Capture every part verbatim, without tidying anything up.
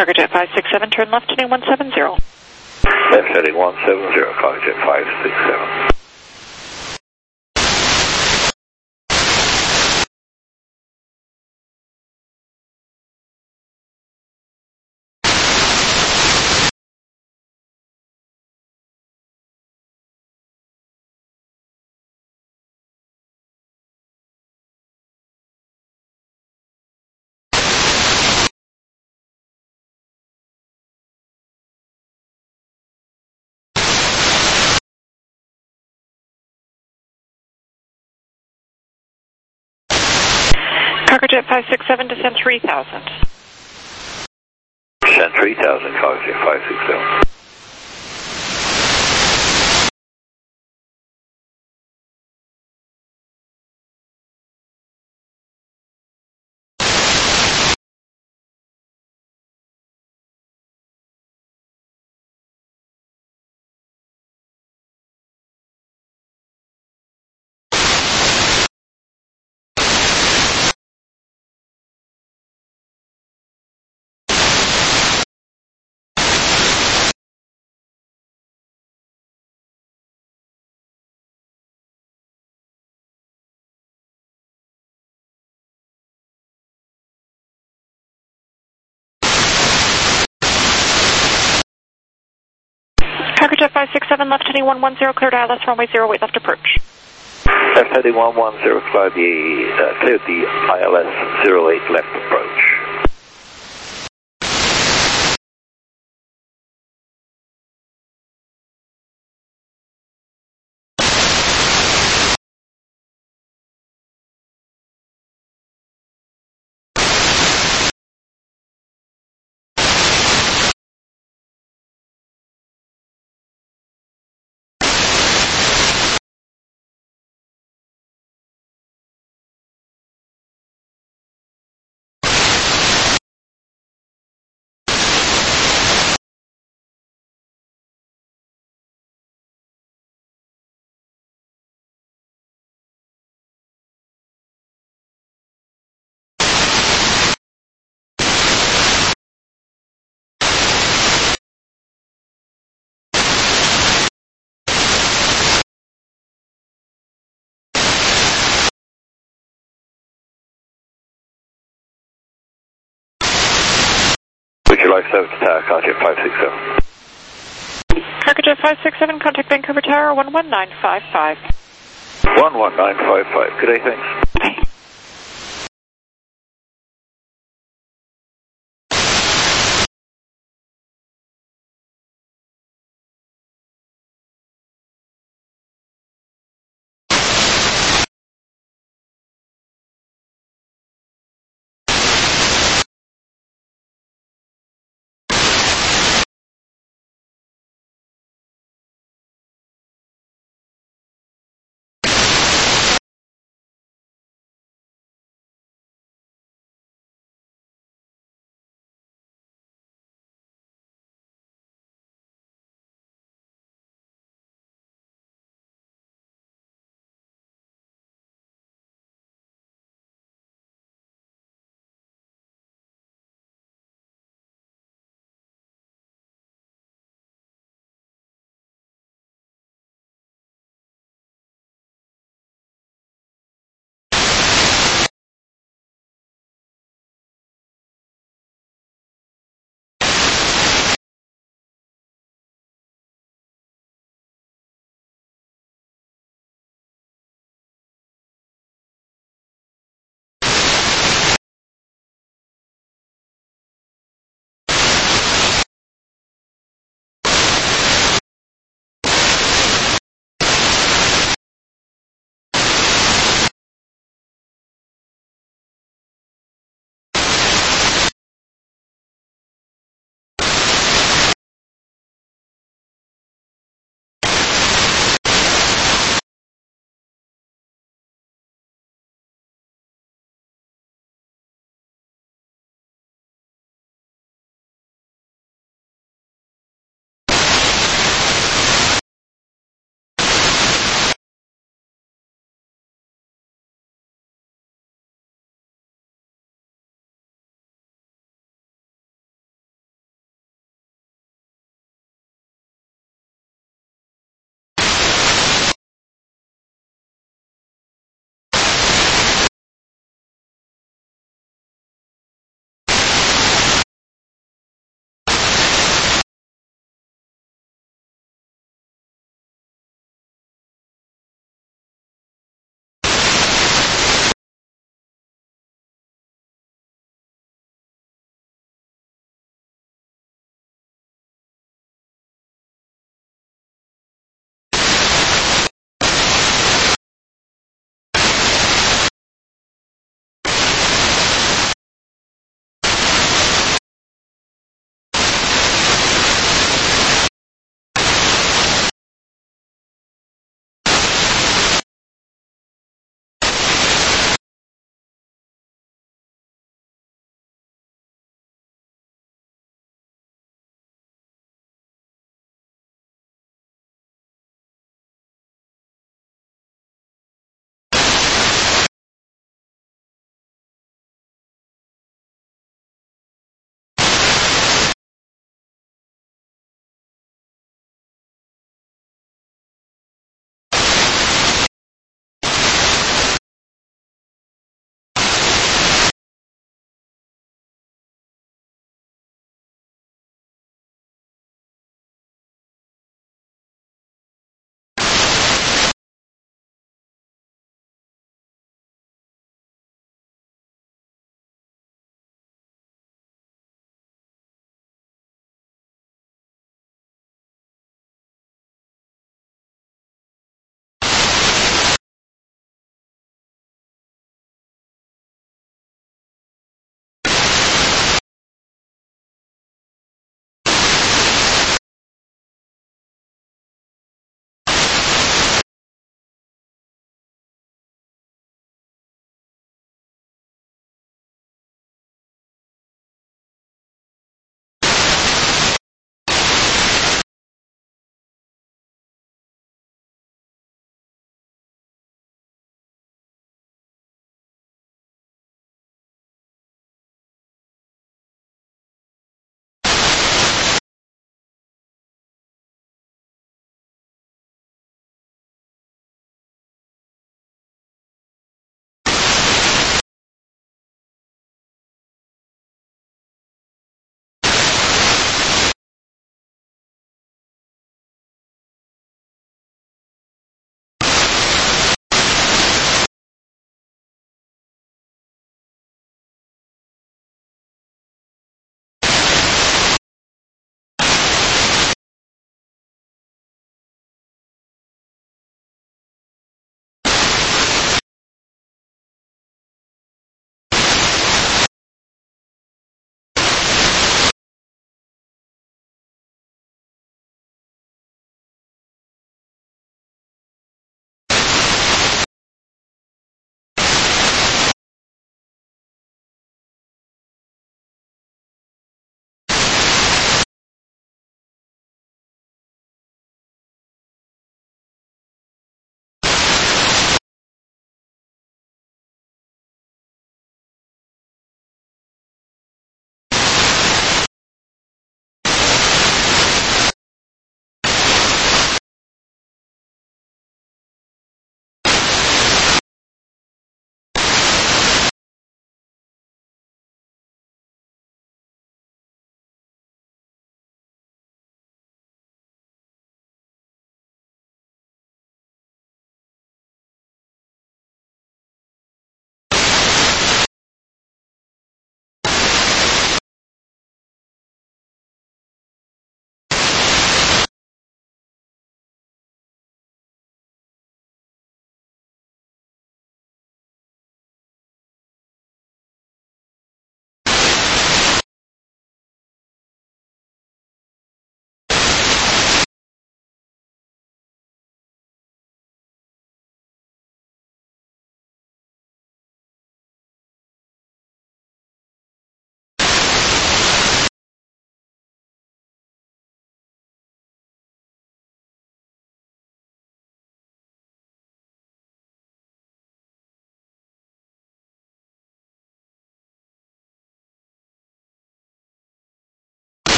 Cargojet five six seven, turn left heading one seven zero. Left heading one seven zero, Cargojet five six seven. Cargojet five six seven, descend three thousand. Descend three thousand, Cargojet five six seven. Cargojet five six seven, left heading one one zero, cleared I L S runway zero eight, left approach. Left heading one one zero, cleared the, uh, cleared the I L S zero eight, left approach. Would you like service to tower, Cargojet five six seven? Cargojet five six seven, contact Vancouver Tower one one nine five five. one one nine five five. Good day, thanks.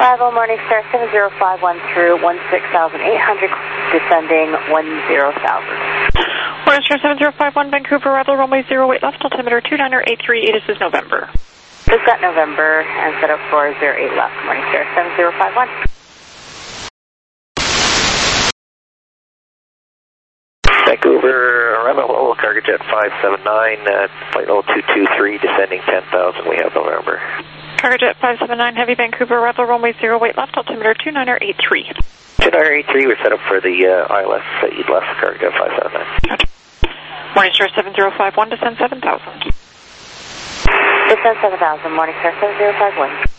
Arrival Morningstar seven zero five one through sixteen thousand eight hundred, descending ten thousand. Morningstar seven zero five one, Vancouver, arrival runway zero eight left, altimeter two niner eight three, this is November. Just got November and set up for zero eight left, Morningstar seven zero five one. Vancouver, arrival cargo jet five seven nine, uh, flight oh two two three, descending ten thousand, we have November. Cargo jet five seven nine, heavy Vancouver, arrival runway zero eight left, altimeter two niner eight three. two niner eight three, we're set up for the uh, I L S uh, East left, cargo jet five seven nine. Okay. Morningstar seven zero five one, descend seven thousand. Descend seven thousand, Morningstar seven zero five one.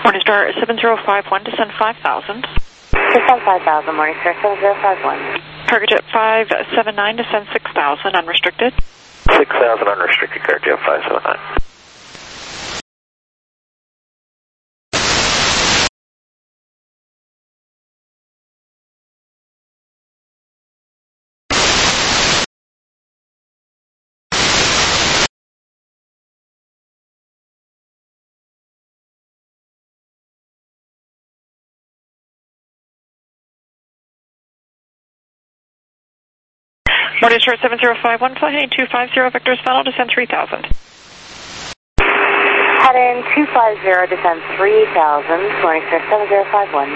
Morningstar seven zero five one, descend five thousand. Descend five thousand, Morningstar seven zero five one. Cargojet five seven nine, descend six thousand, unrestricted. six thousand unrestricted, Cargojet five seven nine. Morningstar seven zero five one, flight heading two five zero, vectors final, descend three thousand. Heading two five zero, descend three thousand, Morningstar seven zero five one.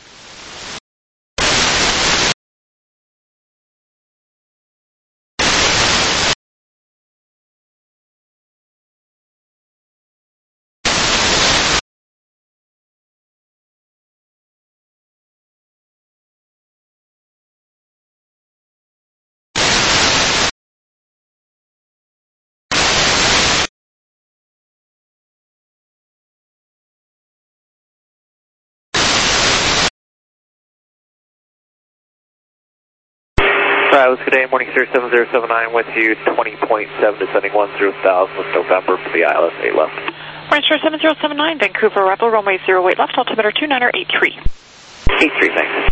Travis, good day, Morningstar seven zero seven nine with you, twenty point seven, descending one zero thousand with November for the I L S eight left. Morningstar seven zero seven nine, Vancouver, Rebel, runway zero eight left, altimeter two nine eight three. eight three, thanks.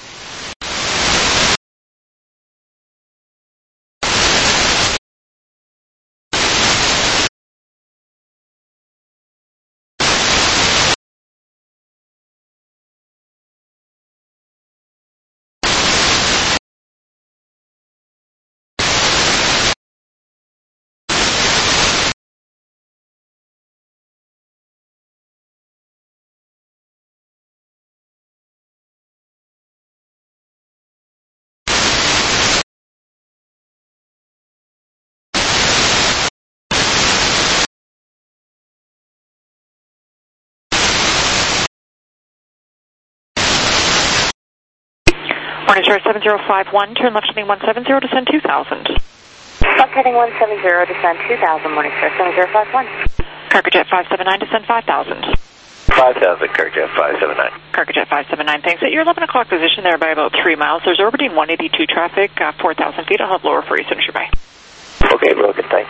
Morningstar seven zero five one, turn left heading one seven zero, descend two thousand. Left heading one seven zero, descend two thousand, Morningstar seven zero five one. Cargojet five seven nine, descend five thousand. five thousand, Cargojet five seven nine. Cargojet five seven nine, thanks. At your eleven o'clock position there by about three miles, there's orbiting one eighty-two traffic, uh, four thousand feet. I'll have lower for you as soon as you're by. Okay, broken, thanks.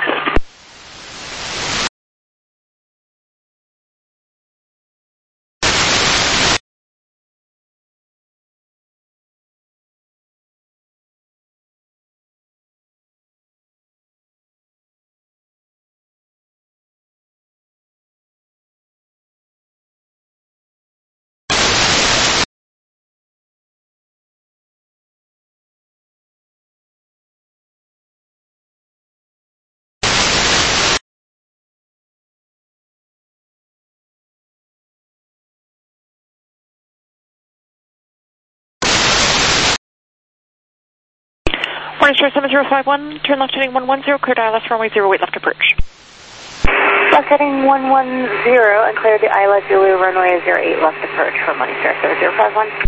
Morningstar seven zero five one, turn left heading one one zero, cleared I L S runway zero eight left approach. Left heading one one zero and clear the I L S Zulu runway zero eight left approach for Morningstar seven zero five one.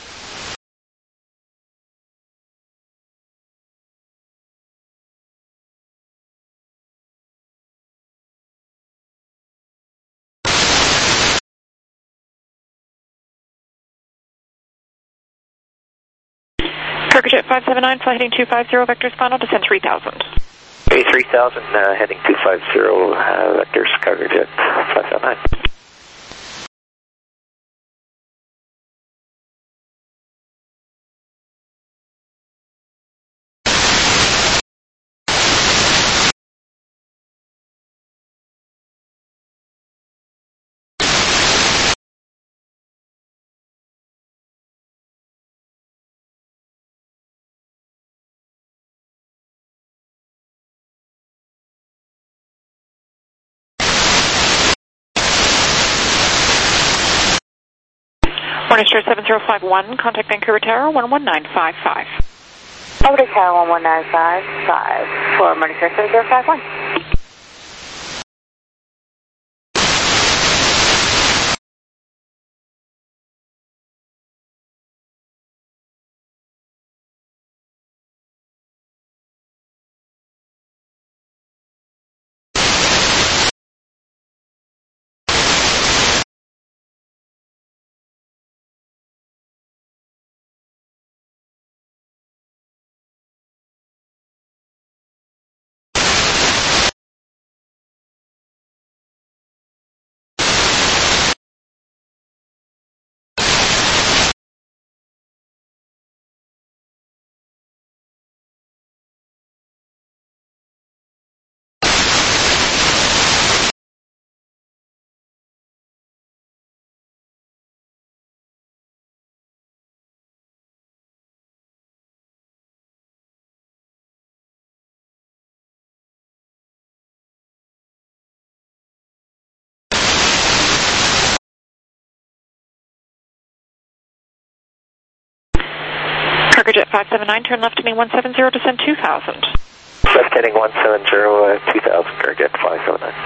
Cargojet five seven nine, flight heading two five zero, vectors final, descend three thousand. Okay, three thousand, uh, heading two five zero, uh, vectors, Cargojet five seven nine. Morningstar seven zero five one, contact Vancouver Tower one one nine five five. Over to Tower one one nine five five for Morningstar seven zero five one. Cargojet five seven nine, turn left heading one seven zero, descend two thousand. Left heading one seven zero, uh, two thousand, Cargojet five seven nine.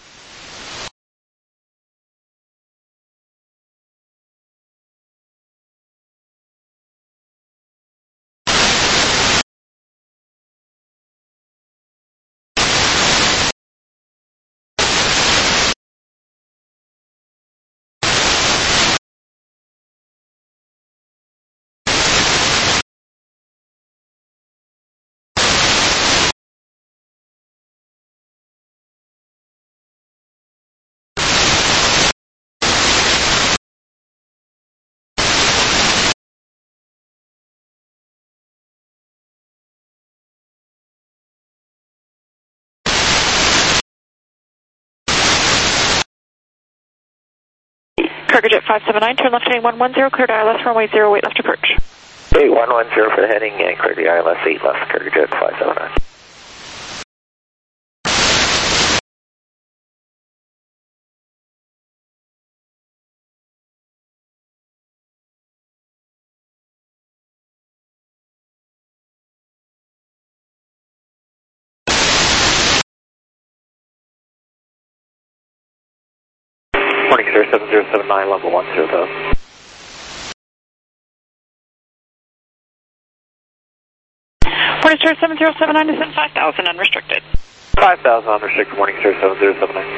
Cargojet five seven nine, turn left heading one one zero, cleared I L S runway zero eight left approach. Okay, one one zero for the heading and clear the I L S eight left, Cargojet five seven nine. Morning, sir, seven zero seven nine, level one zero thousand. Morning, sir, seven zero seven nine, descend five thousand, unrestricted. five thousand unrestricted, morning, sir, seven zero seven nine.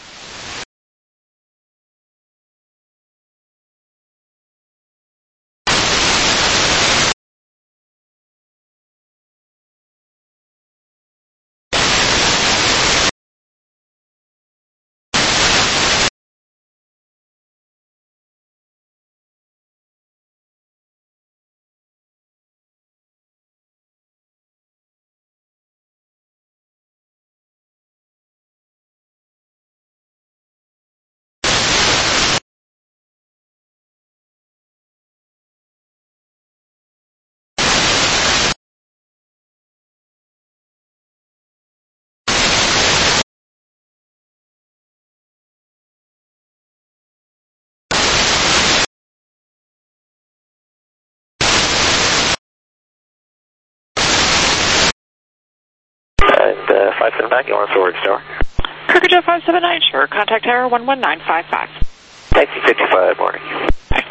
And uh, five seven nine, you want storage tower? Cargojet five seven nine, sure. Contact tower one one nine five five. Taxi fifty-five, morning. Bye.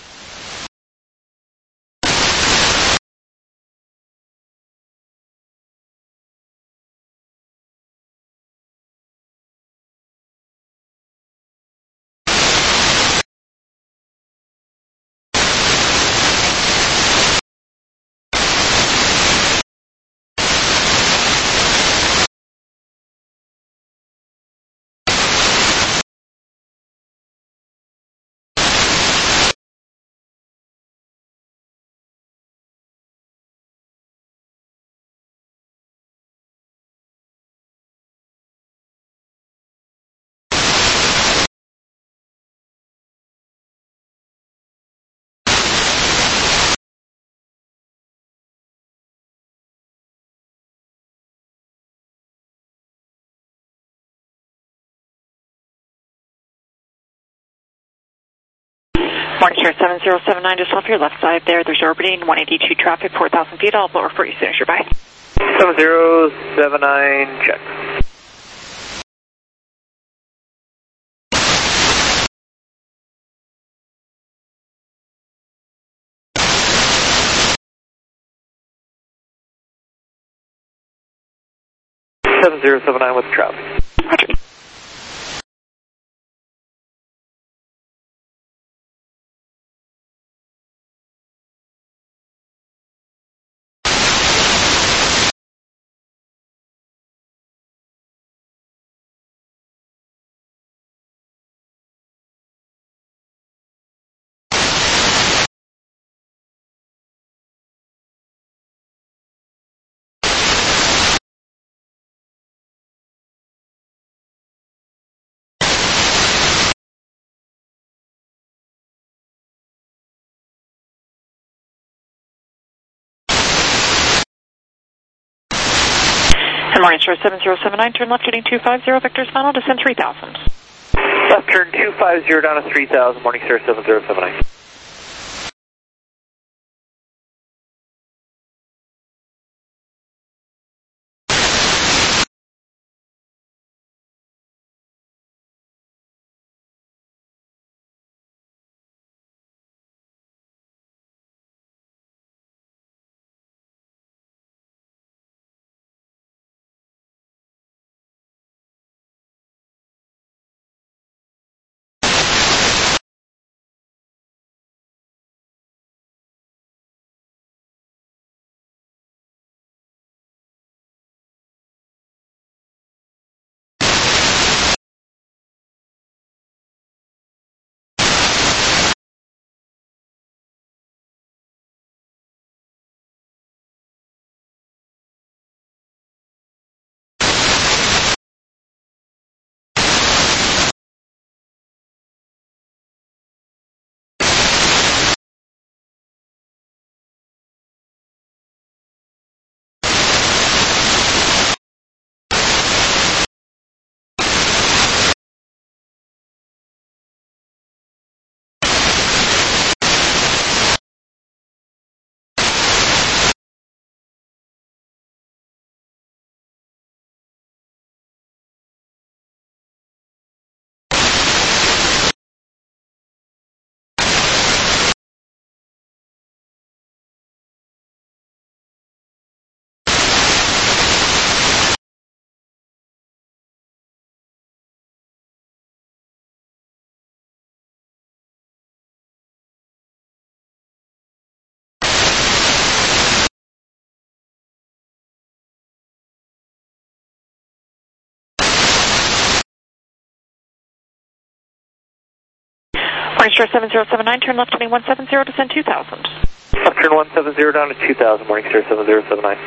Morning, sir, seven zero seven nine, just off your left side there. There's orbiting one eighty-two traffic, four thousand feet. I'll blow for you soon as you're by. seven zero seven nine, check. seven zero seven nine with traffic. Roger. Good morning, sir, seven zero seven nine, turn left heading two five zero, vectors final, descend three thousand. Left turn two five zero down to three thousand, morning, sir, seven zero seven nine. Morning Star seven zero seven nine, turn left heading one seven zero, descend two thousand. Left turn one seven zero down to two thousand, Morning Star seven zero seven nine.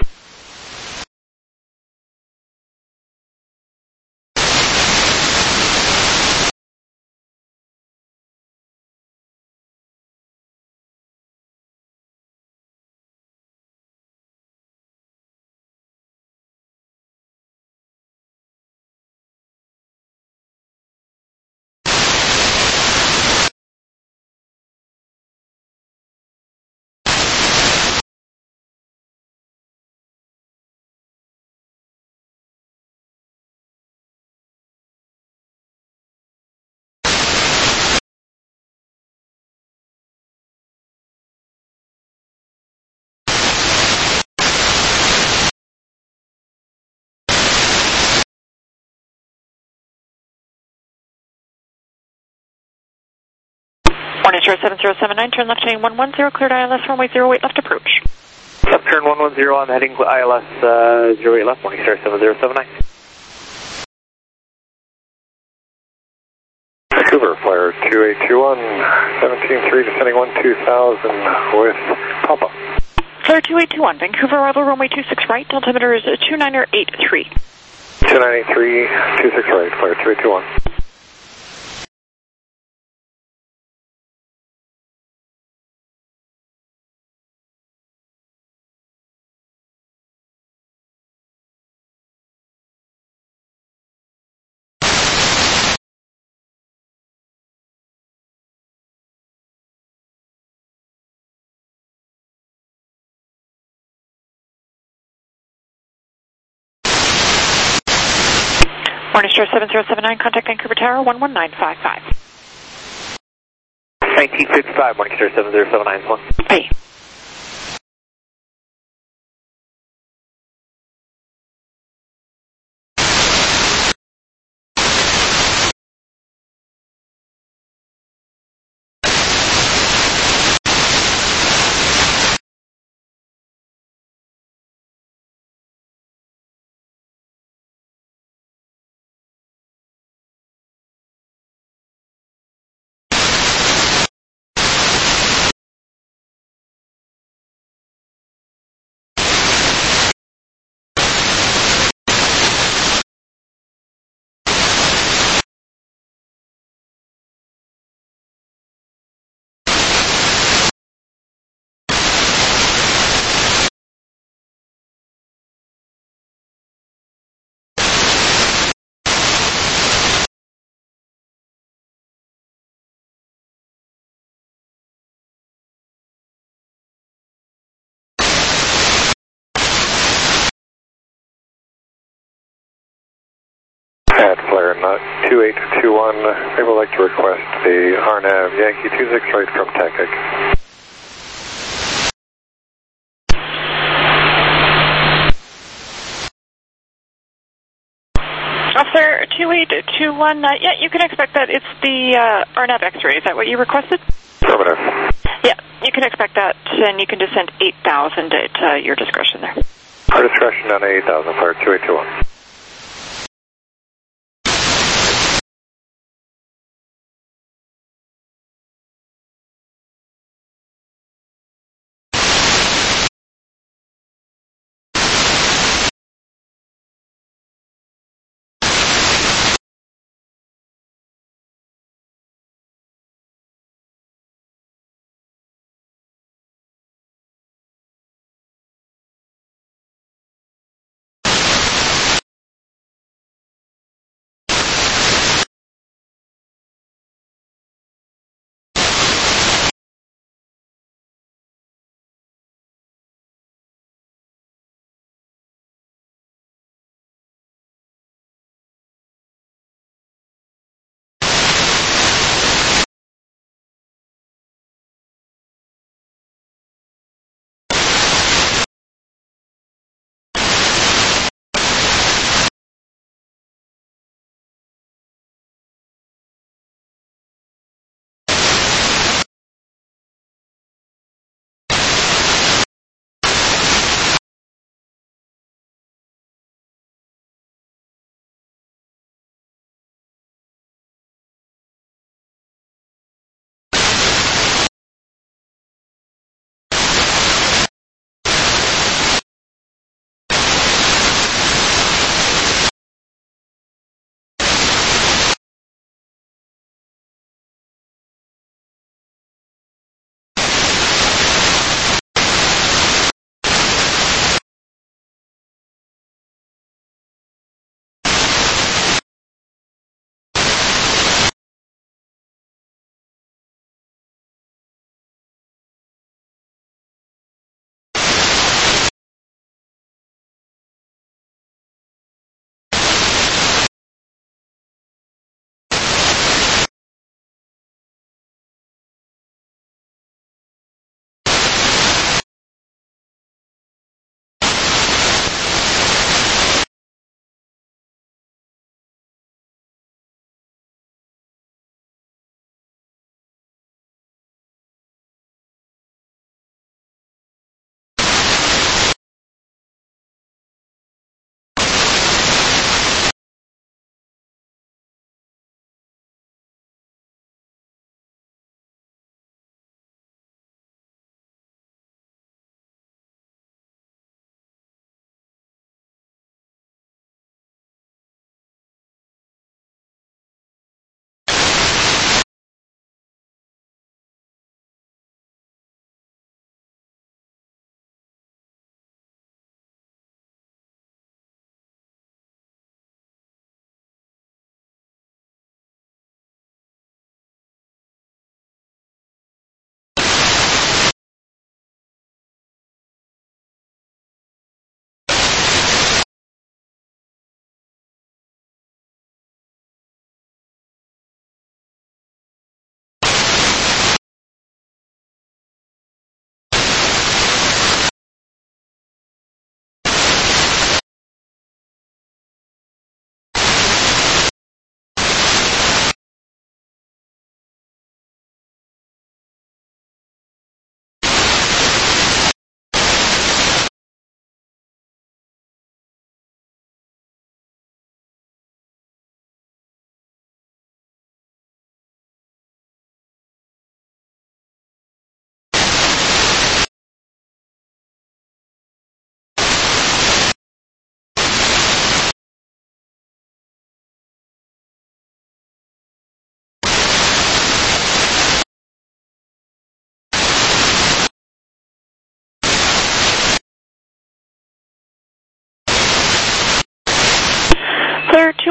Morning Star seven zero seven nine, turn left heading one one zero, cleared I L S runway zero eight left approach. Left turn one one zero, I'm heading I L S uh, zero eight left, Morning Star seven zero seven nine. Vancouver, flyer two eight two one, seventeen three, descending one two thousand with Papa. Flyer two eight two one, Vancouver, arrival runway two six right, altimeter is two nine eight three. two nine eight three, two six right, flyer two eight two one. Morning Star seven zero seven nine, contact Vancouver Tower one one nine five five. nineteen fifty-five, Morning Star seven zero seven nine one. Hey. Pad flare two eight two one, they would like to request the R N A V Yankee two six right from TACAC. Officer two eight two one, uh, yeah, you can expect that. It's the uh, R N A V X-ray. Is that what you requested? Affirmative. Yeah, you can expect that, and you can descend eight thousand at uh, your discretion there. Our discretion on eight thousand, flare two eight two one.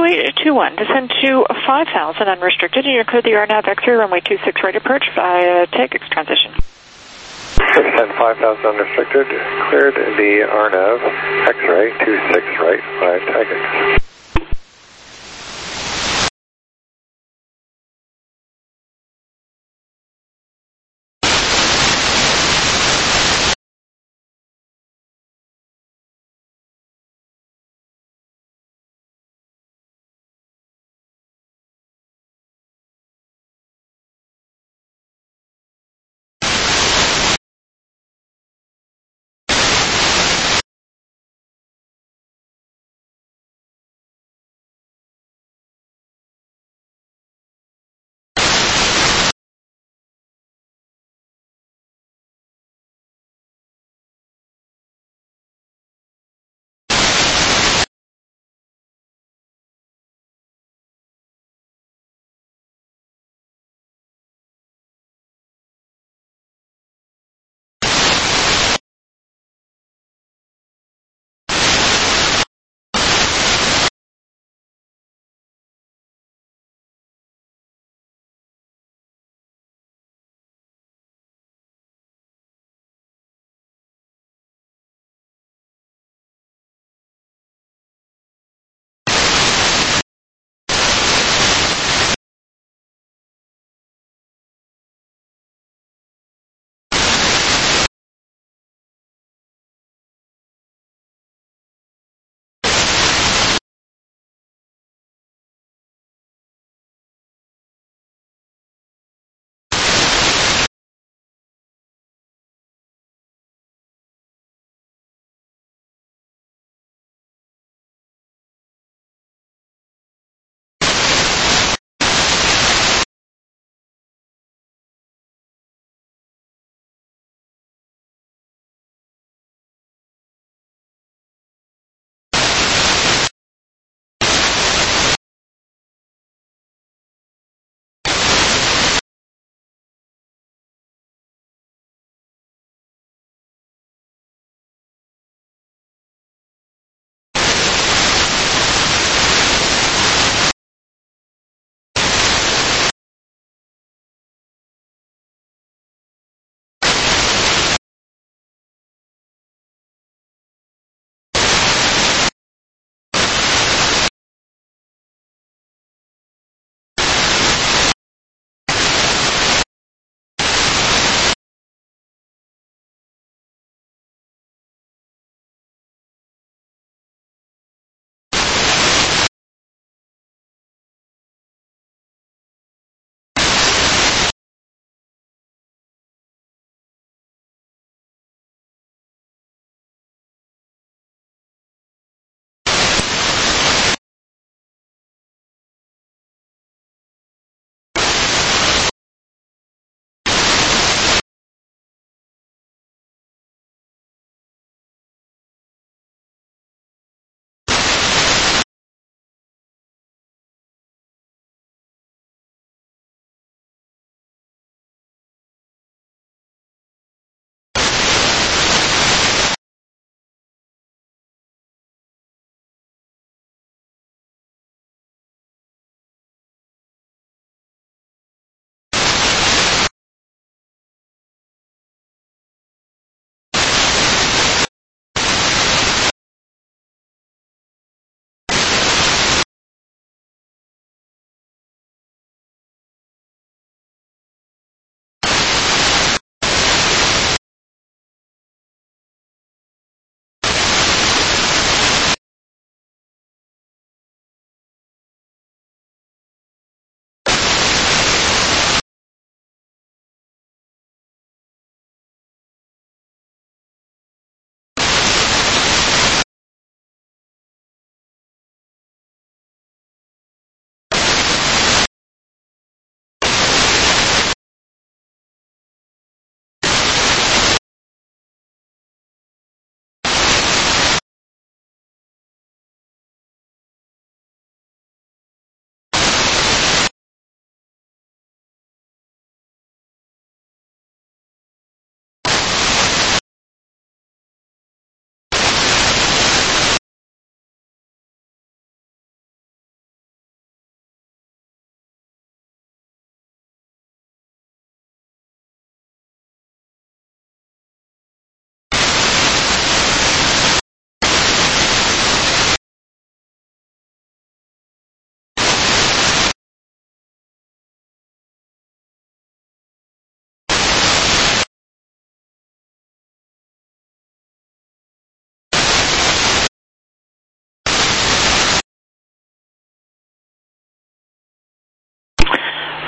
eight two one, descend to five thousand unrestricted, and you're clear the R NAV X three, runway two six right approach via Tagex transition. Descend five thousand unrestricted, cleared the R NAV X-ray two six right via Tagex.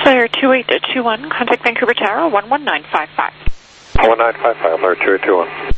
Clear two eight two one, contact Vancouver Tower, one one nine five five. one nine five five, clear two eight two one.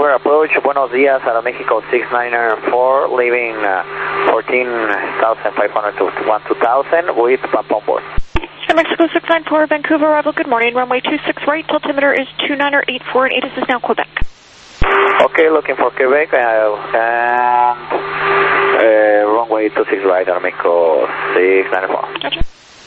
Vancouver approach, buenos días, Aeroméxico six nine four, leaving uh, fourteen thousand five hundred to twelve thousand with Papa on board. Mexico six nine four, Vancouver arrival, good morning, runway two six right, altimeter is two nine eight four, and A T I S is now Quebec. Okay, looking for Quebec, uh, and uh, runway two six right, Aeroméxico six nine four. Gotcha.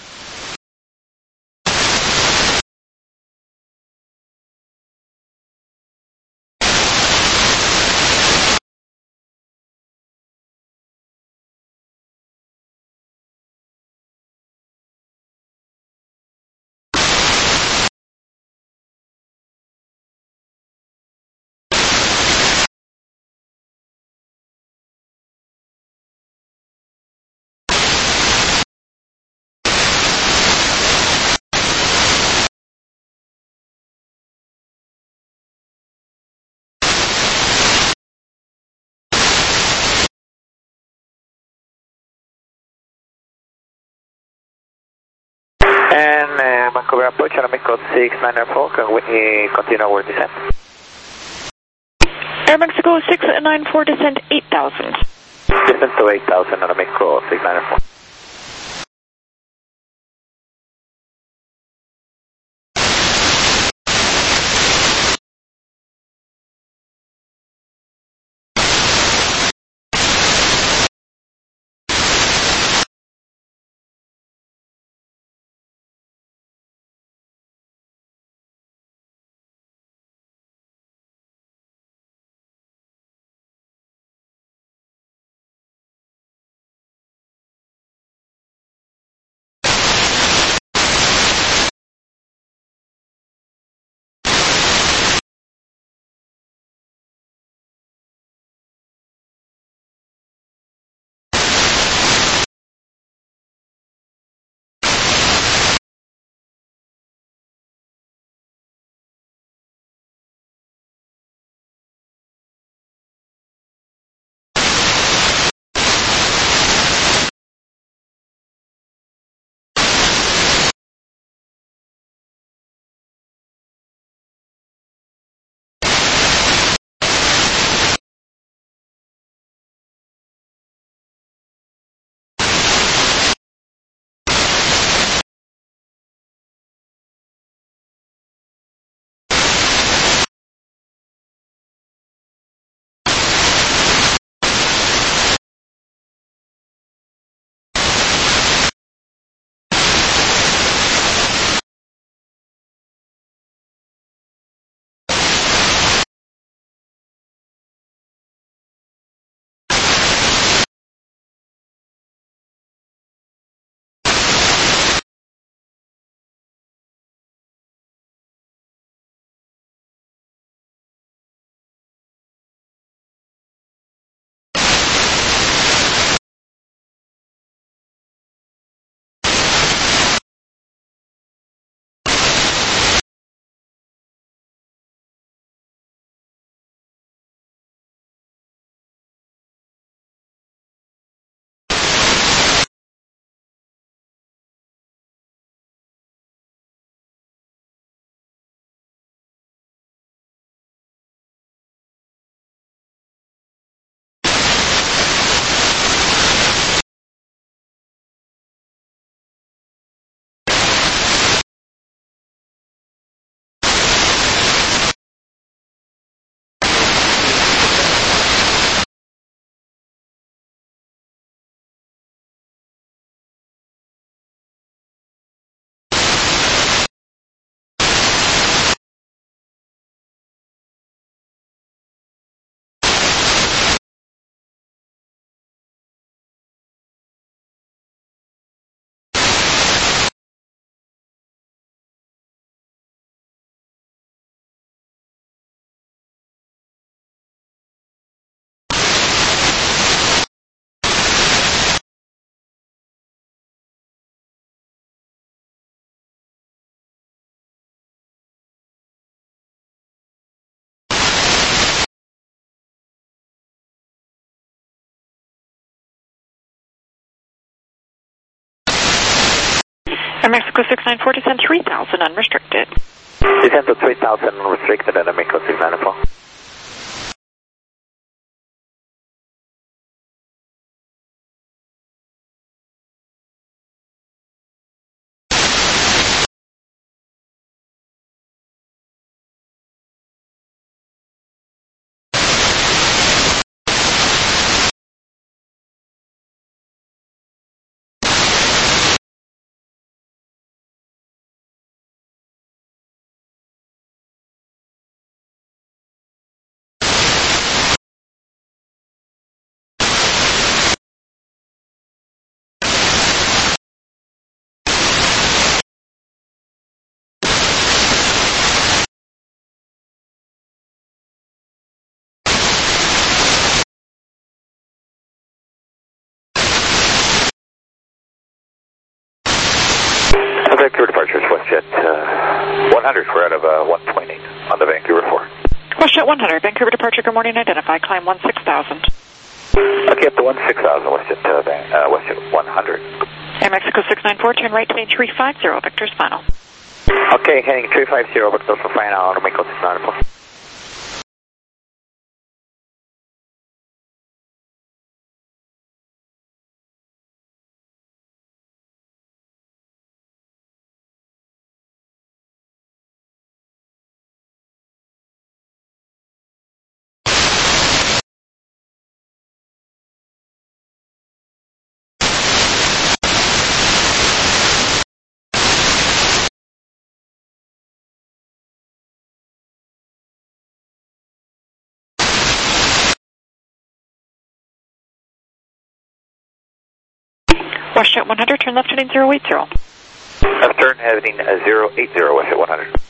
And uh, Vancouver approach, Aeroméxico six nine four, can we uh, continue our descent? Air Mexico six nine four, descent eight thousand. Descent to eight thousand, Aeroméxico six nine four. Air Mexico six nine four, descent three thousand, unrestricted. Descent to three thousand, unrestricted, Aeroméxico six nine four. Vancouver departures, WestJet uh, one hundred. We're out of uh, one point eight on the Vancouver four. WestJet one hundred, Vancouver departure, good morning, identify, climb one six thousand. Okay, up to one six thousand, WestJet, uh, Van, uh, WestJet one hundred. Air Mexico six nine four, turn right to main three five zero, vectors final. Okay, heading three five zero, vectors for final, Air Mexico six nine four. WestJet one hundred, turn left heading zero eight zero. Left turn heading uh, zero eight zero, WestJet one hundred.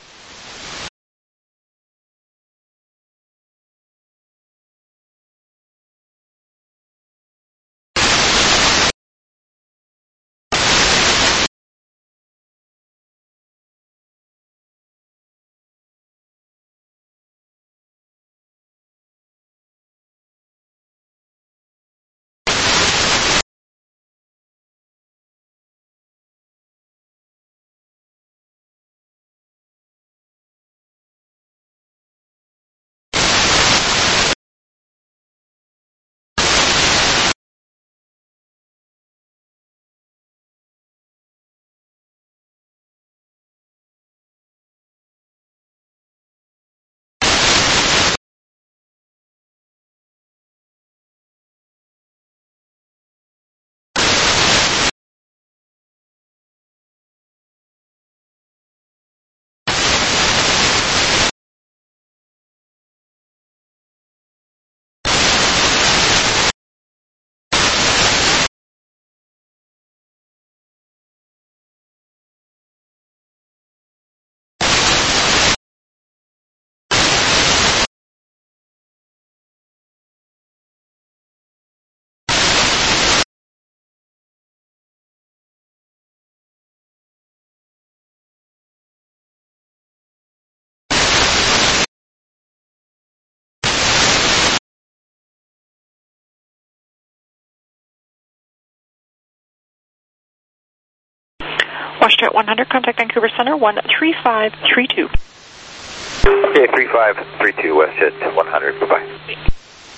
WestJet one hundred, contact Vancouver Center one three five three two. Okay, three five three two, WestJet one hundred, bye-bye.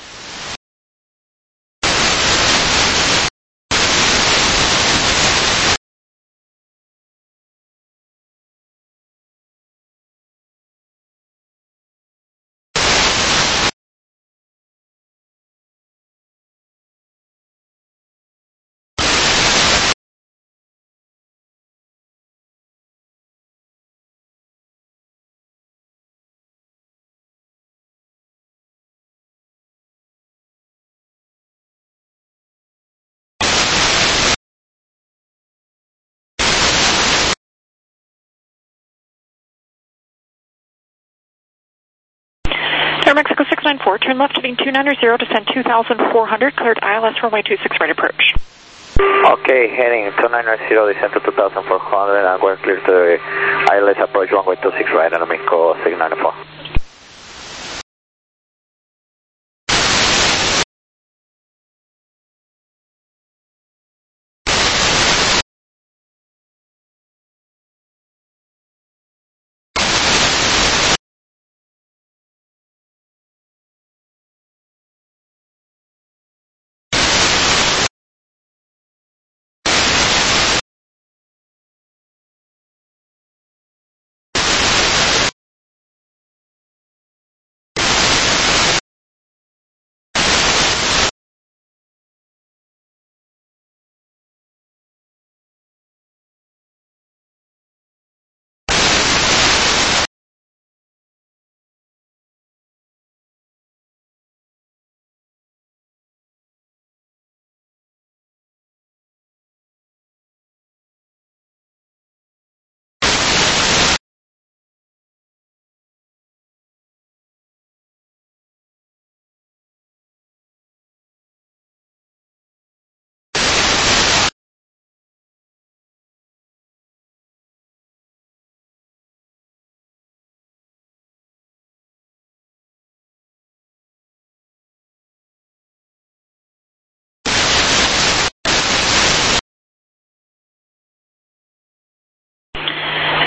Air Mexico six nine four, turn left heading two nine zero, descend two thousand four hundred, cleared I L S runway two six, right approach. Okay, heading two nine zero, descend to two thousand four hundred, and we're clear to the I L S approach runway two six, right, Air Mexico six nine four.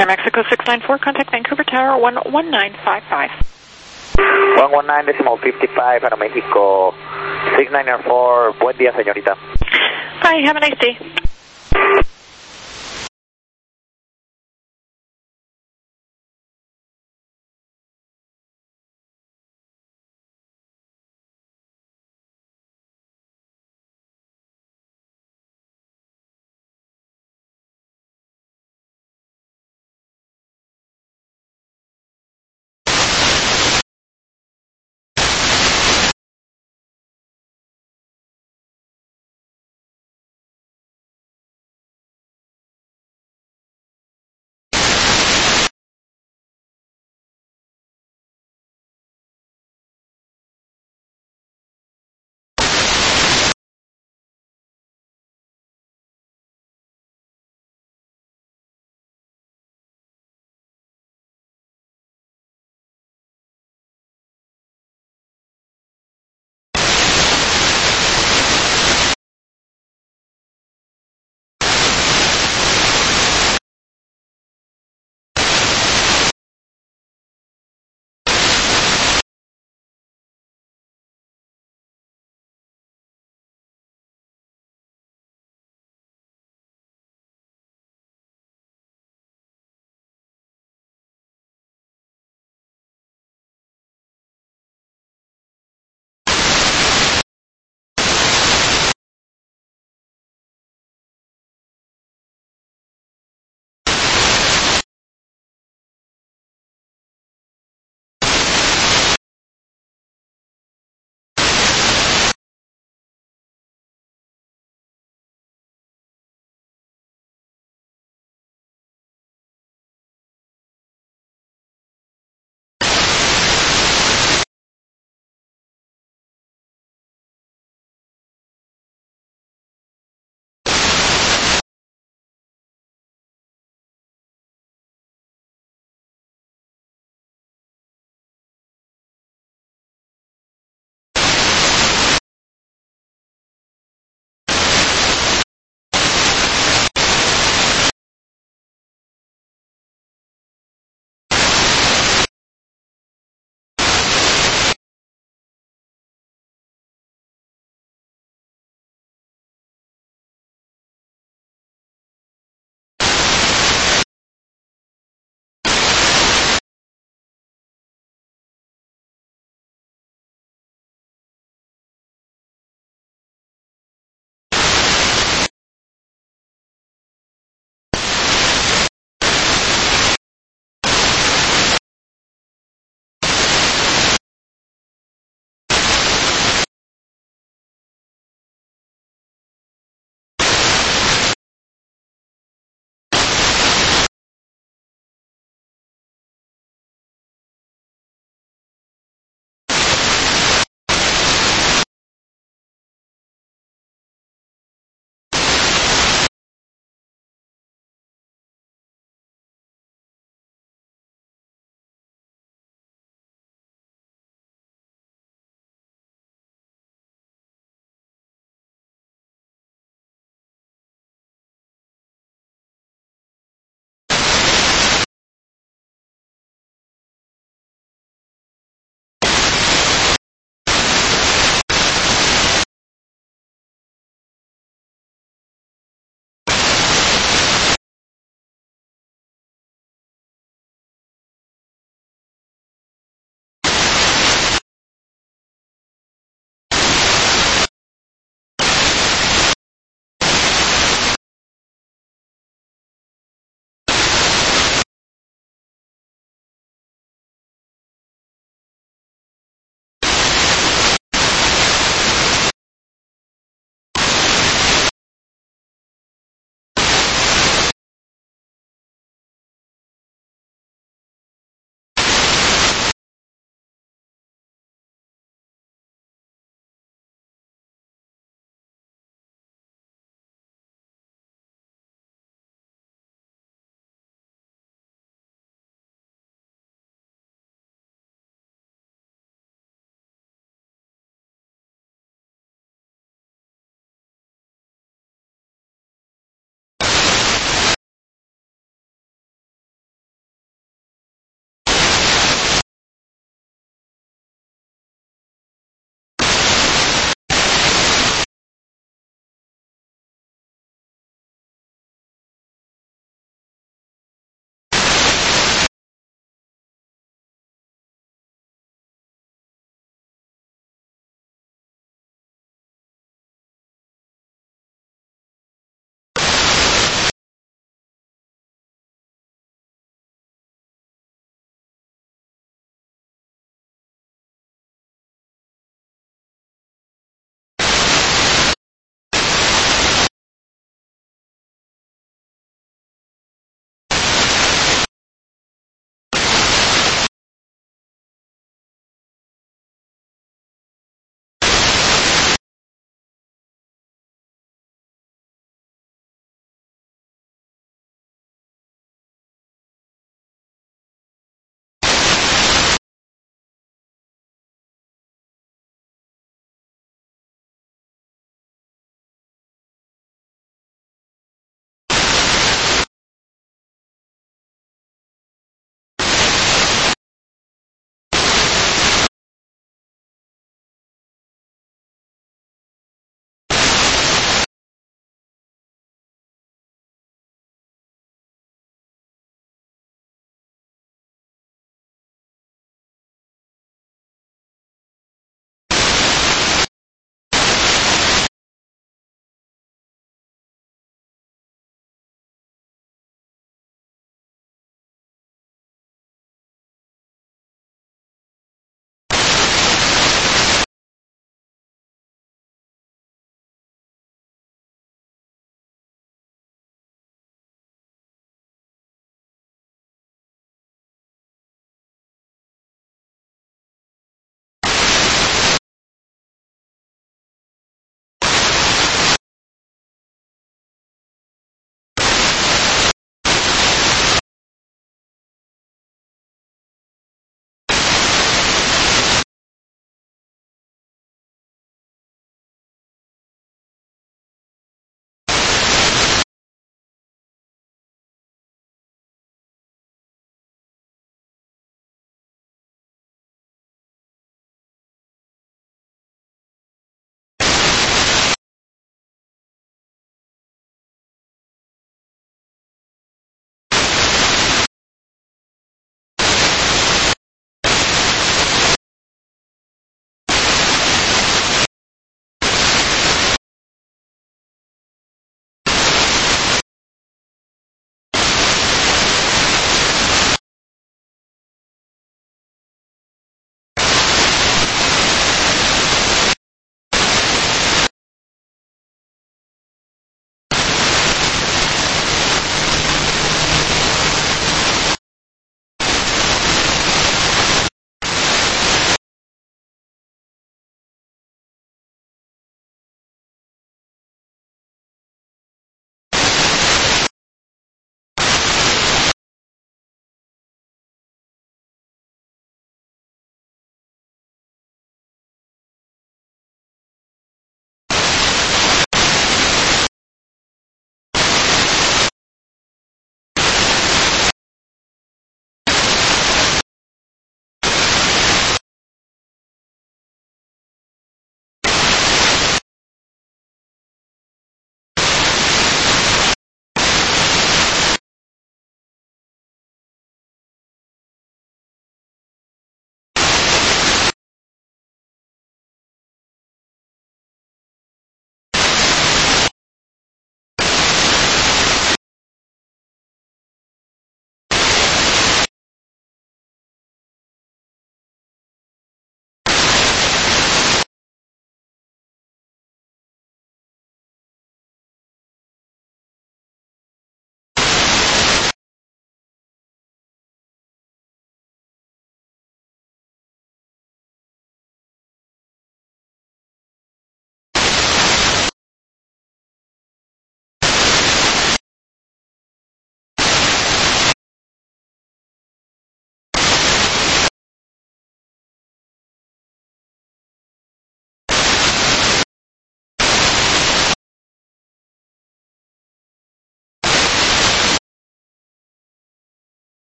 Mexico six nine four, contact Vancouver Tower one one nine five five. one one nine decimal fifty-five, Aeroméxico six nine four. Buen día, señorita. Bye, have a nice day.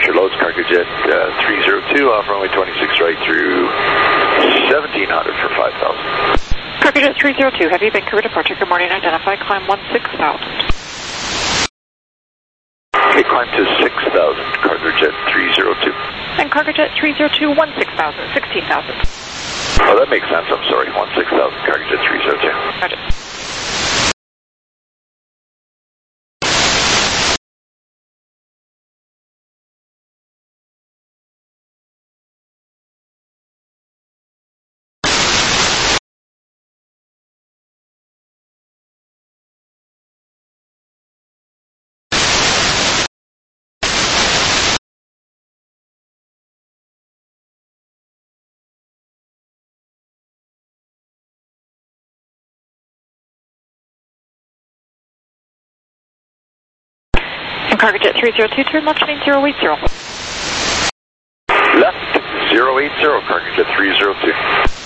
Departure loads, Cargojet uh, three zero two, off runway twenty-six right through seventeen hundred for five thousand. Cargojet three zero two, Heavy Vancouver departure, good morning, identify, climb one six thousand. Okay, climb to six thousand, Cargojet three zero two. And Cargojet three zero two, one six thousand, sixteen thousand. Oh, that makes sense, I'm sorry, one six thousand, Cargojet three zero two. Roger. And Cargojet three zero two, turn left heading zero eight zero. Left zero eight zero, Cargojet three zero two.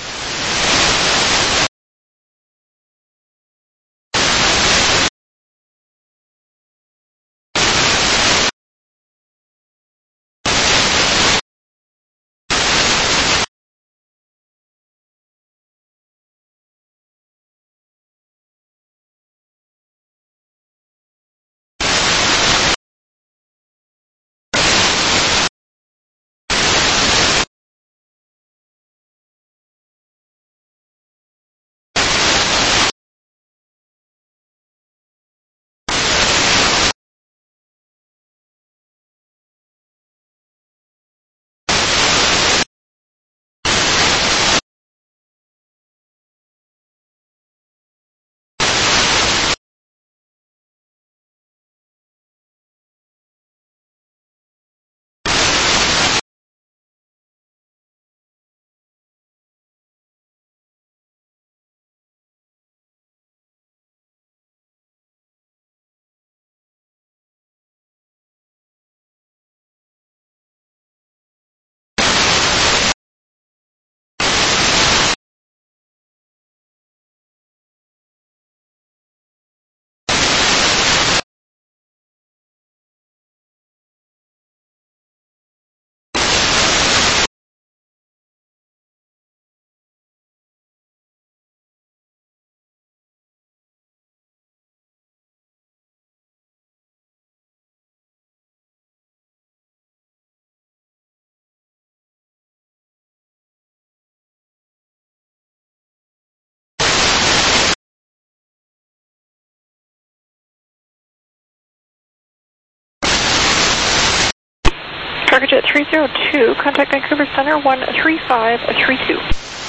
Cargojet three zero two, contact Vancouver Center one three five three two.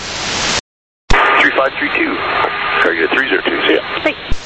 three five three two, Cargojet three zero two, see ya. Bye.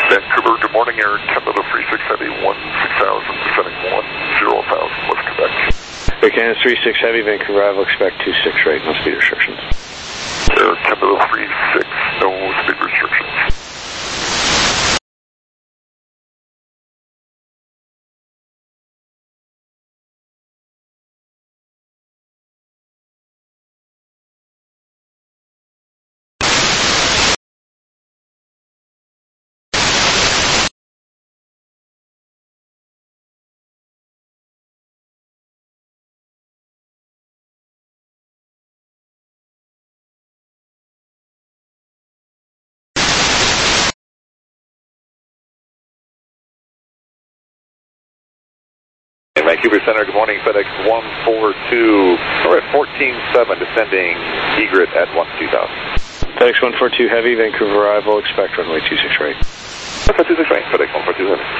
Vancouver, good morning, Air ten to the three six Heavy, one six thousand, descending one zero thousand, West Quebec. Air Canada three six Heavy, Vancouver arrival, expect two six right, no speed restrictions. Air ten to the three six, no speed restrictions. Vancouver Center, good morning, FedEx one four two, we're at fourteen seven, descending Egret at one two thousand. FedEx one four two Heavy, Vancouver arrival, expect runway two six right. That's two six right, FedEx one four two Heavy.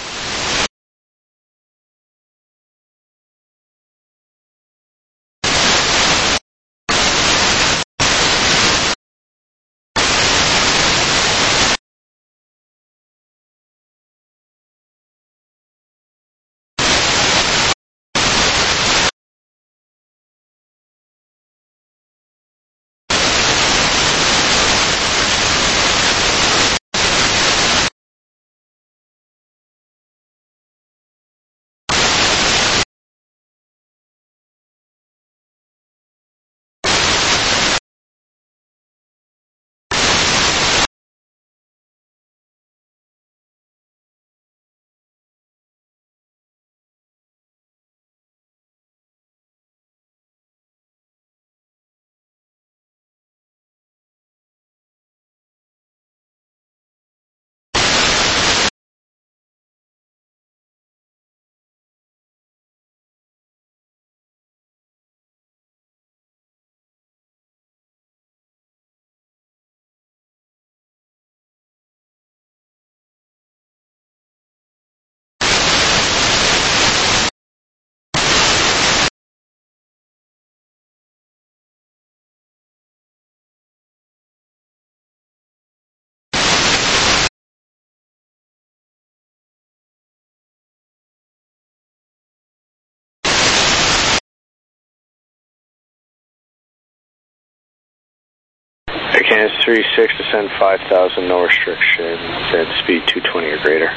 Air Canada three six, descend five thousand, no restrictions, and speed two twenty or greater.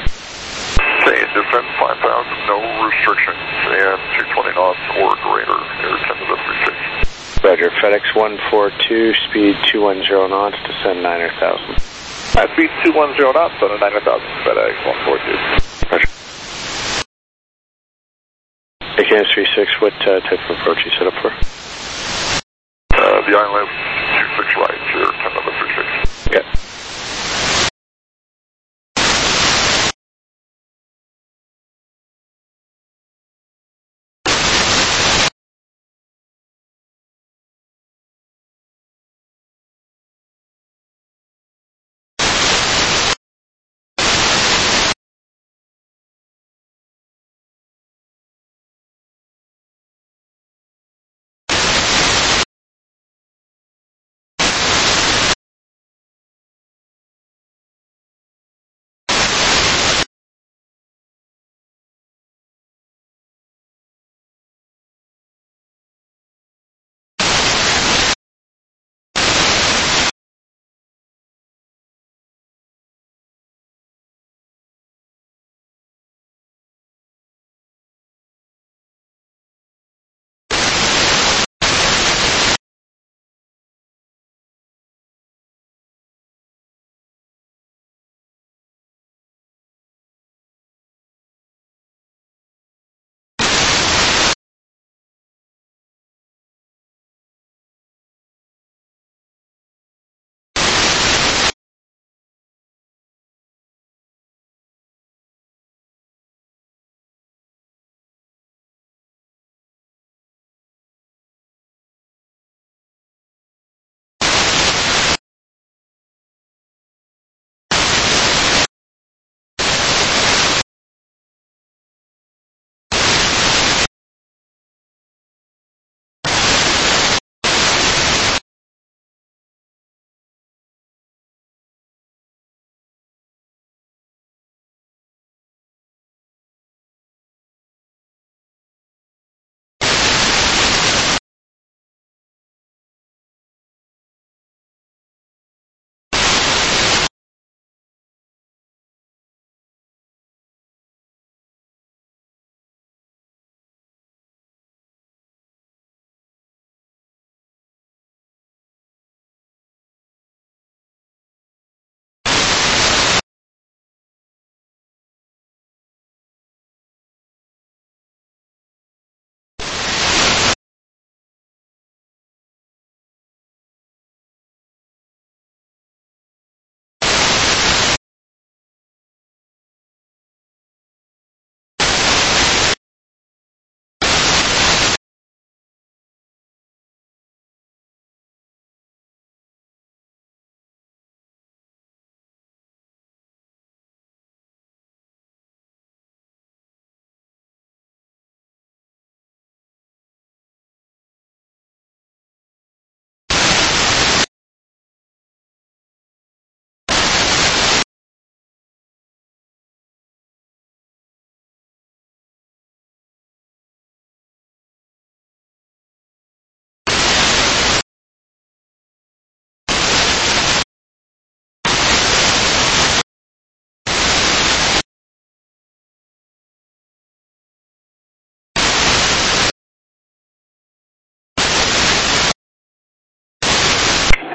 Okay, descend five thousand, no restrictions, and two twenty knots or greater, Air ten to the three six. Roger, FedEx one four two, speed two one zero knots, descend nine thousand. At speed two one zero knots, on a nine thousand, FedEx one four two. Roger. Air Canada three six, what uh, type of approach you set up for? Uh, the island two six right, Air ten to the three six. Yeah.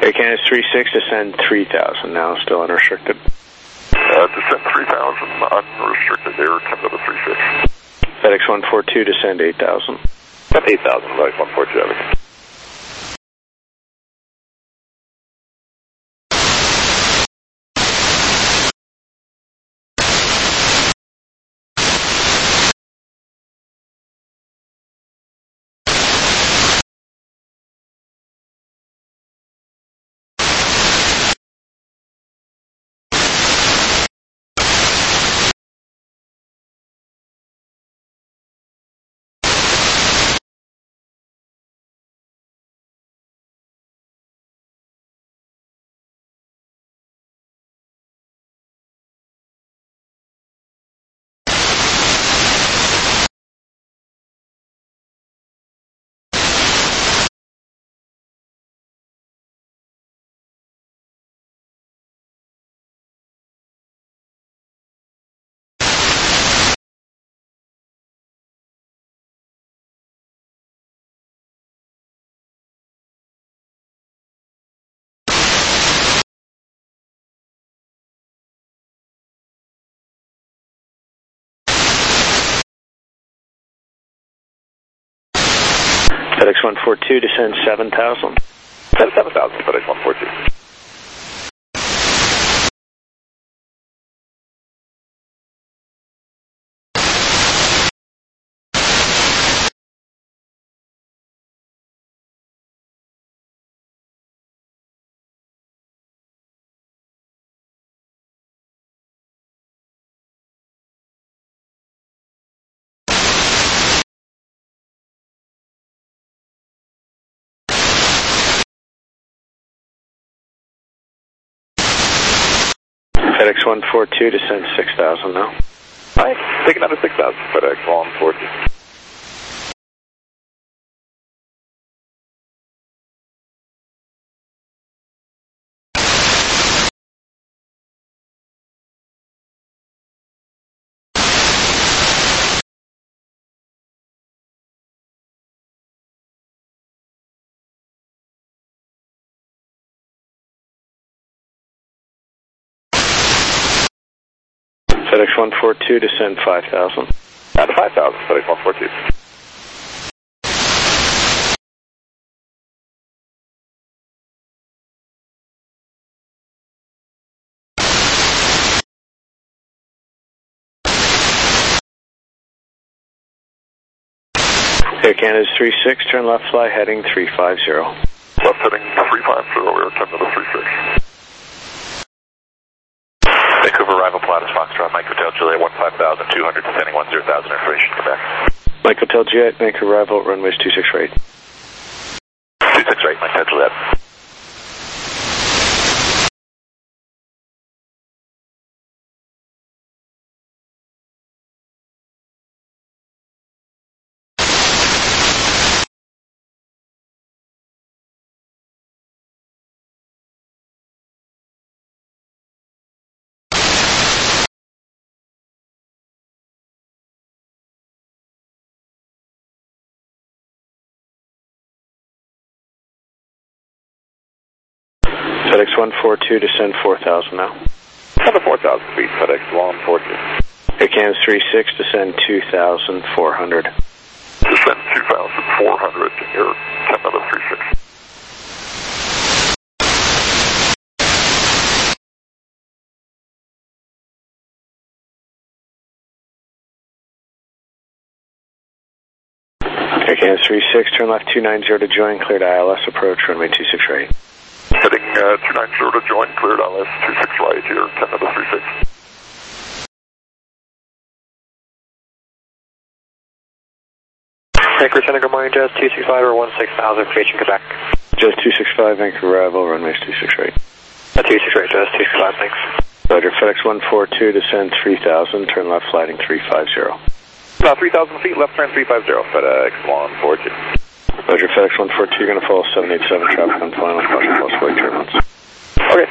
Air Canada three six, descend three thousand now, still unrestricted. Uh, descend three thousand, unrestricted, Air Canada three six. FedEx one four two, descend eight thousand. That's eight thousand, FedEx one four two, everything. FedEx one four two, descend seven thousand. Descend seven thousand, FedEx one four two. FedEx one four two, descend six thousand now. Alright, taking out a six thousand, FedEx one four two. FedEx one four two, descend five thousand. Out of five thousand, FedEx one four two. Air Canada three six, turn left, fly heading three five zero. Left heading three five zero, Air Canada three six. Vancouver arrival, Pilatus Foxtrot, Mike Hotel Juliet one five thousand two hundred, descending one zero thousand, information, Quebec. Mike Hotel Juliet, Vancouver arrival, runways two six right. two six right, Mike Hotel Juliet. FedEx one four two, descend four thousand now. Descend four thousand feet, FedEx one four two. Air Canada three six, descend two thousand four hundred. Descend two thousand four hundred, Air Canada three six. Air Canada three six, turn left two nine zero to join, cleared I L S approach, runway two six right. Heading uh, two nine zero to join, cleared I L S two six right here, Canada three six. Vancouver Center, good morning, Jazz two six five or one six thousand, creation Quebec. Jazz two six five, Vancouver arrival, runways two six right. Uh, two six right, Jazz two six five, thanks. Roger, FedEx one four two, descend three thousand, turn left, flighting three five zero. Uh, three thousand feet, left turn three five zero, FedEx one four two. Roger, FedEx one four two, you're going to follow seven eight seven, traffic on final, caution plus flight turbulence. Okay.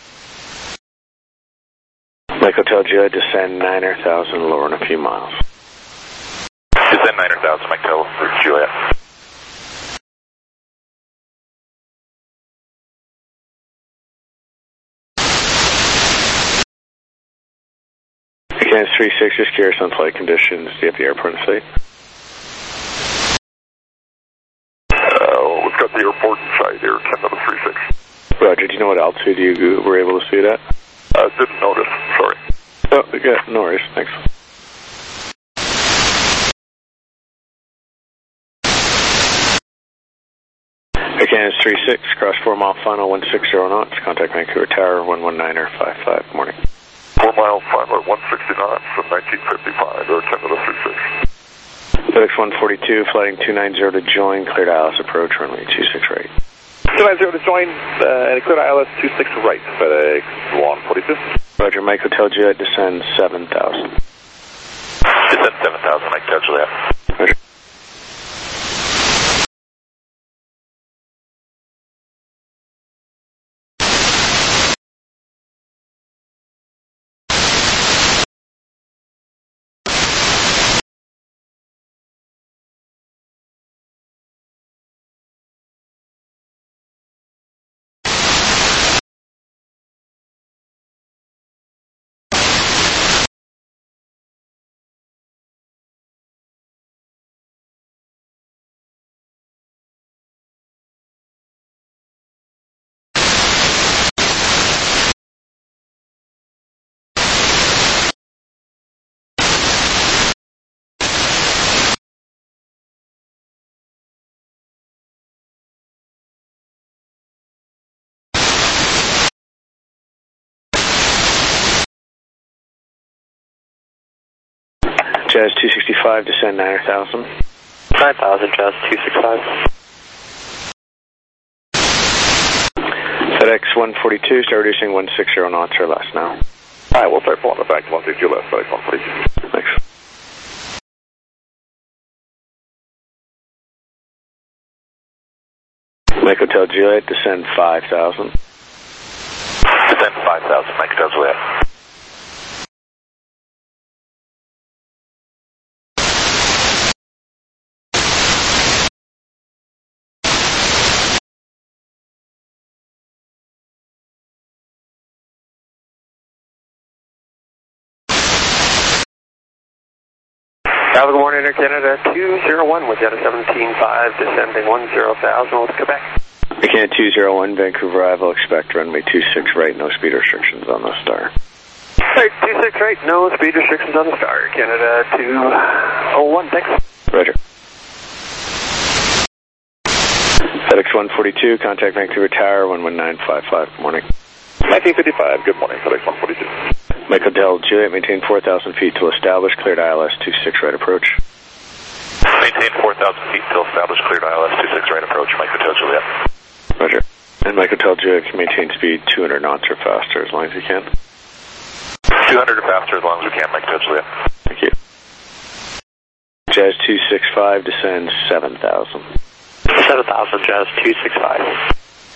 Mike Hotel Juliet, descend nine thousand, lower in a few miles. Descend nine thousand, Mike Hotel Juliet. Kansas three six, just curious on flight conditions. Do you have the airport in sight? Uh, we've got the airport in sight here, Canada three six. Roger, do you know what altitude you were able to see it at? Uh, didn't notice, sorry. Oh, yeah, no worries, thanks. Kansas three six, cross four mile final one six zero knots, contact Vancouver Tower one one nine er five five, morning. four mile final at one sixty knots from nineteen fifty-five, Air Canada three six. FedEx one forty-two, flighting two nine zero to join, cleared I L S approach, runway two six right. two nine zero to join, uh, and cleared I L S two six right, FedEx one forty-two. Roger, Mike Hotel Juliet, descend seven thousand. Descend seven thousand, Mike Hotel Juliet. Roger. Jazz two sixty-five, descend nine thousand. nine thousand, Jazz two sixty-five. FedEx one forty-two, start reducing one sixty knots or less now. Alright, we'll start pulling it back to one sixty left, FedEx one forty-two. Thanks. Mike Hotel Juliet, descend five thousand. Descend five thousand, Mike Hotel Juliet. Good morning, Air Canada two zero one with Jetta seventeen five, descending one zero thousand with Quebec. Air Canada two zero one, Vancouver arrival, expect runway two six right, no speed restrictions on the star. Right, two six right, no speed restrictions on the star. Canada two oh one, thanks. Roger. FedEx one forty-two, contact Vancouver Tower one one nine five five, morning. nineteen fifty-five, good morning, FedEx one forty-two. Mike Hotel Juliet, maintain four thousand feet till established, cleared I L S two six right approach. Maintain four thousand feet till established, cleared I L S two six right approach, Mike Hotel Juliet. Roger. And Mike Hotel Juliet can maintain speed two hundred knots or faster as long as you can. two hundred or faster as long as we can, Mike Hotel Juliet. Thank you. Jazz two sixty-five, descend seven thousand. seven thousand, Jazz two sixty-five.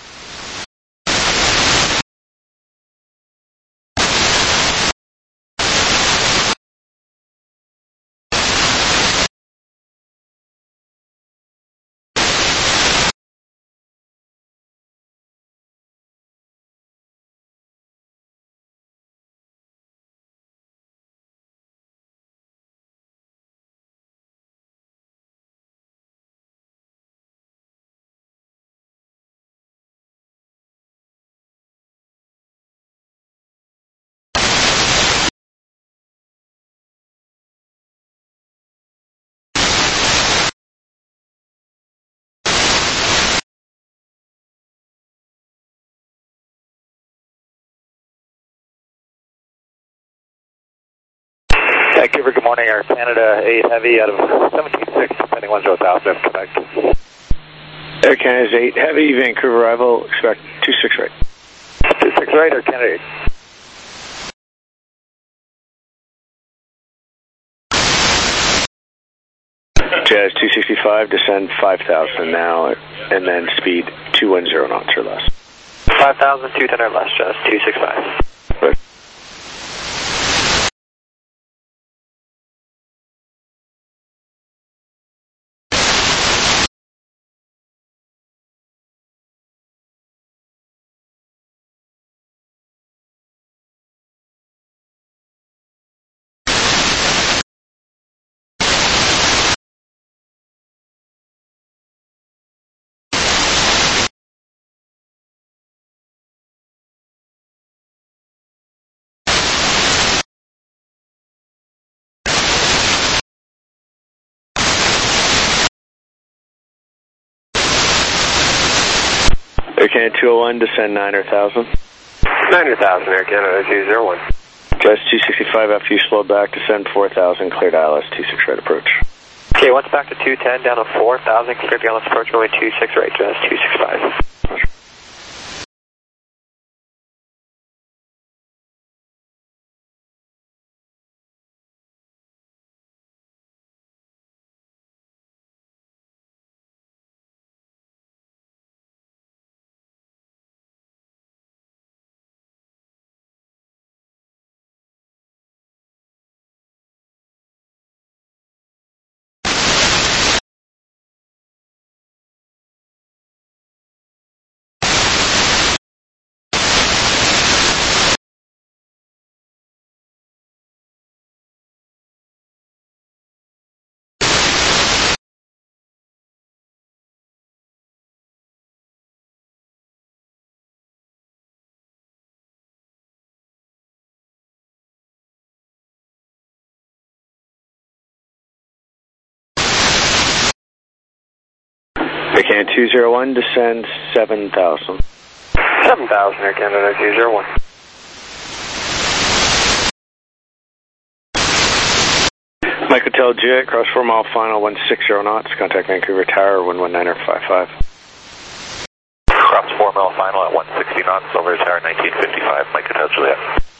Vancouver, good morning, Air Canada eight Heavy out of seventeen six, depending one zero thousand, Quebec. Air Canada eight Heavy, Vancouver arrival, expect two six right. two six right, Air Canada eight. Jazz two sixty-five, descend five thousand now, and then speed two one zero knots or less. five thousand, two ten or less, Jazz two sixty-five. Right. Canada two oh one, descend niner thousand. niner thousand, Air Canada two zero one. Jazz two sixty-five after you slow back, descend four thousand, cleared I L S two six right approach. Okay, once back to two ten, down to four thousand, cleared the I L S approach, runway two six right, Jazz two sixty-five. Air Canada two zero one, descend seven thousand. seven thousand, Air Canada two zero one. Mike Hotel Jet, cross four mile final, one six zero knots, contact Vancouver Tower, one one niner five five. Cross four mile final at one sixty knots, over the tower nineteen fifty-five, Mike Hotel Juliet.